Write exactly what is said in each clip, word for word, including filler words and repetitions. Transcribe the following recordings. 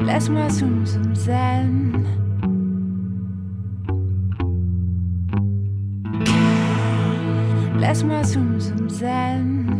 Laisse-moi zoom zoom zen. Laisse-moi zoom zoom zen.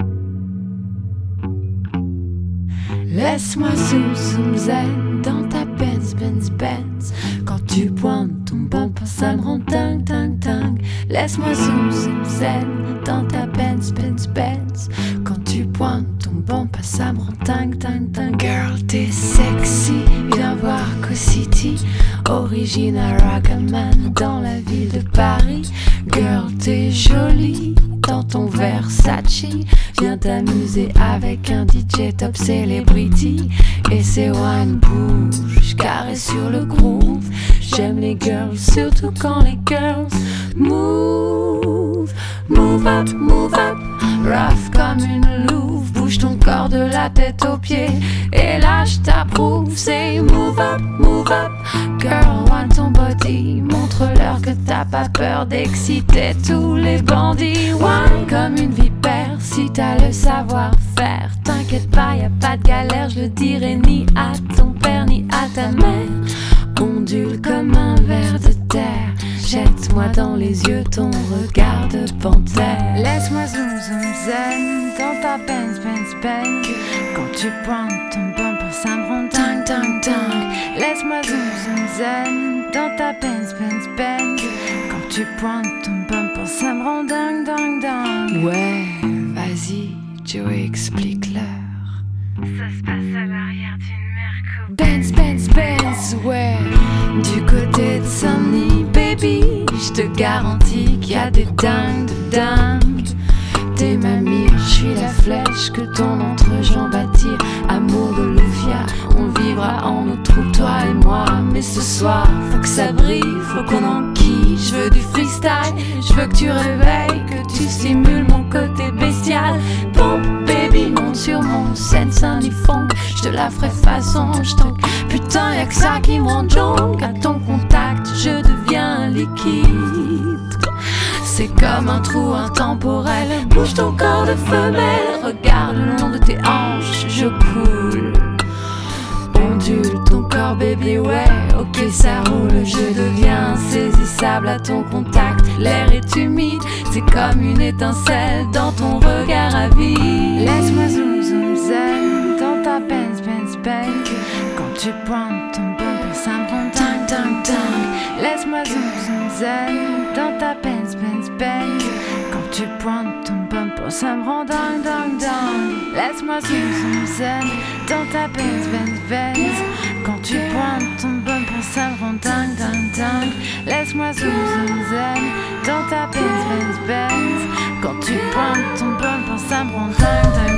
Laisse-moi zoom zoom zen dans ta Benz Benz Benz. Quand tu pointes ton bumper, ça me rend dingue dingue dingue. Laisse-moi zoom zoom zen dans ta Benz Benz Benz. Quand tu pointes ton bumper, ça me rend dingue dingue dingue. Girl, t'es sexy, viens voir Co-City. Original Ragaman dans la ville de Paris. Girl, t'es jolie dans ton Versace. Viens t'amuser avec un D J top celebrity. Et c'est one bouge, carré sur le groove. J'aime les girls, surtout quand les girls move. Move up, move up, rough comme une louve. Bouge ton corps de la tête aux pieds. Et là je t'approuve, c'est move up, move up. Girl, want ton body. Montre-leur que t'as pas peur d'exciter tous les bandits. One comme une vipère, si t'as le savoir-faire. T'inquiète pas, y a pas de galère, je le dirai ni à ton père ni à ta mère. Ondule comme un ver de terre. Jette-moi dans les yeux ton regard de panthère. Laisse-moi zoom zoom zen dans ta Benz Benz Benz. Quand tu pointes ton bumper, ça me rend dingue dingue dingue. Laisse-moi zoom zoom zen dans ta Benz Benz Benz. Quand tu pointes ton bumper, ça me rend dingue dingue dingue. Ouais, vas-y, Joey, explique-leur. Ça se passe à l'arrière d'une Merco. Benz, Benz, Benz, ouais. Du côté de Saint-Denis, baby, je te garantis qu'il y a des dingues de dingues. T'es ma mire, je suis la flèche que ton entrejambe attire. Amour de Lufia, on vivra en nos troupes, toi et moi. Mais ce soir, faut que ça brille, faut qu'on enquille. Je veux du freestyle, je veux que tu réveilles, que tu stimules mon côté bestial. Pompe, baby, monte sur mon scène Saint-Denis-Funk. Je te la ferai façon, je t'en... Putain, y'a que ça qui me rend jonque. À ton contact, je deviens liquide. C'est comme un trou intemporel. Bouge ton corps de femelle. Regarde le long de tes hanches, je coule. Ondule ton corps, baby, ouais. Ok, ça roule, je deviens insaisissable à ton contact. L'air est humide, c'est comme une étincelle dans ton regard avide. Laisse-moi zoom zoom zen dans ta Benz Benz Benz. Quand tu pointes ton bumper, ça me rend dingue dingue dingue. Laisse-moi zoom zoom zen dans ta Benz Benz Benz. Quand tu pointes ton bumper, ça me rend dingue dingue dingue. Laisse-moi zoom zoom zen dans ta Benz Benz Benz. Quand tu pointes ton bumper, ça me rend dingue dingue dingue. Laisse-moi zoom zoom zen dans ta Benz Benz Benz. Quand tu pointes ton bumper, ça me rend dingue dingue.